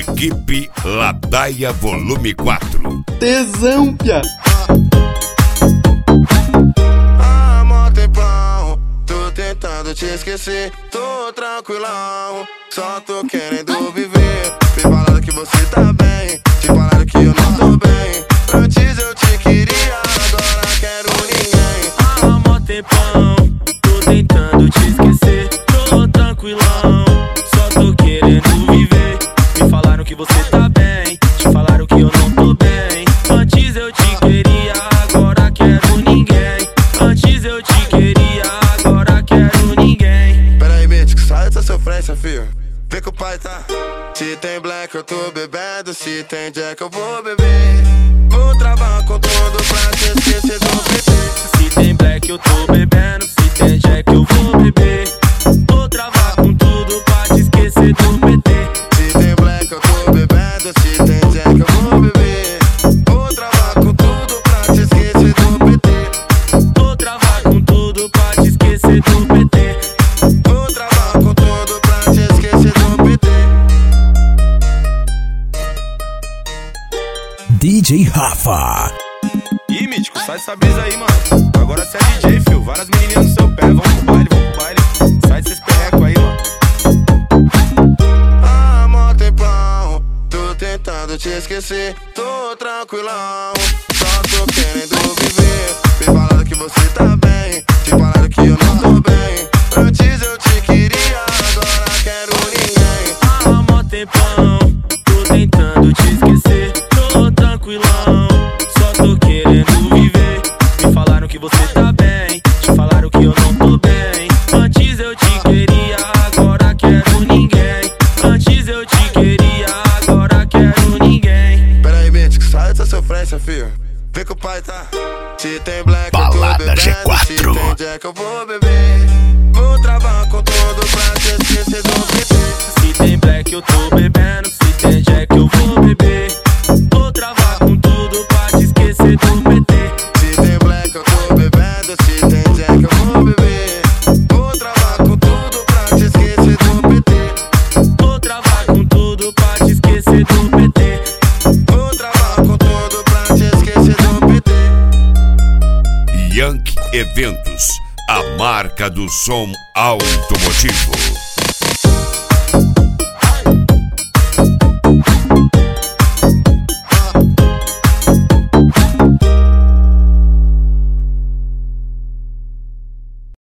Equipe Ladaia Volume 4. Tesão, pia. Há mó tempão, tô tentando te esquecer. Tô tranquilão, só tô querendo viver. Me falaram que você tá bem, te falaram que eu não tô bem. Antes eu te queria, agora quero ninguém. Há mó tempão, tô tentando te esquecer. Tô tranquilão, só tô querendo viver. Me falaram que você tá bem, te falaram que eu não tô bem. Antes eu te queria, agora quero ninguém. Antes eu te queria, agora quero ninguém. Pera aí, mítico, sai dessa sofrência, filho. Vê que o pai tá. Se tem black eu tô bebendo, se tem jack eu vou beber. Vou travar com tudo pra te esquecer do PT. Se tem black eu tô bebendo, se tem jack eu vou beber. Vou travar com tudo pra te esquecer do PT. Se tem black eu tô bebendo, se tem jack eu vou beber. Vou travar com tudo pra te esquecer do PT. Vou travar com tudo pra te esquecer do PT. Vou travar com tudo pra te esquecer do PT. DJ Rafa. Ih, mítico, sai dessa brisa aí, mano. Agora cê é DJ, fio. Várias menininhas no seu pé. Vamos pro baile, vamos pro baile. Sai desses perrecos aí, mano. Há mó tempão, tô tentando te esquecer. Tô tranquilão, só tô querendo viver. Me falaram que você tá bem, te falaram que eu não tô bem. Antes eu te queria, agora quero ninguém. Há mó tempão, tô tentando te esquecer. Tô tranquilão, só tô querendo viver. Me falaram que você tá bem, te falaram que eu não tô bem. Antes eu te queria, agora quero ninguém. Antes eu te queria, agora quero ninguém. Pera aí, mítico, sai dessa sofrência, filho. Vê que o pai tá. Se tem black eu tô Balada bebendo, G4. se tem jack eu vou beber. Vou travar com tudo pra te esquecer do PT. Se tem black eu tô bebendo, se tem jack eu vou beber. Vou travar com tudo pra te esquecer do PT. Se tem black eu tô bebendo, se tem jack eu vou beber. Vou travar com tudo pra te esquecer do PT. Vou travar com tudo pra te esquecer do PT. Vou travar com tudo pra te esquecer do PT. Yankee Eventos, a marca do som automotivo.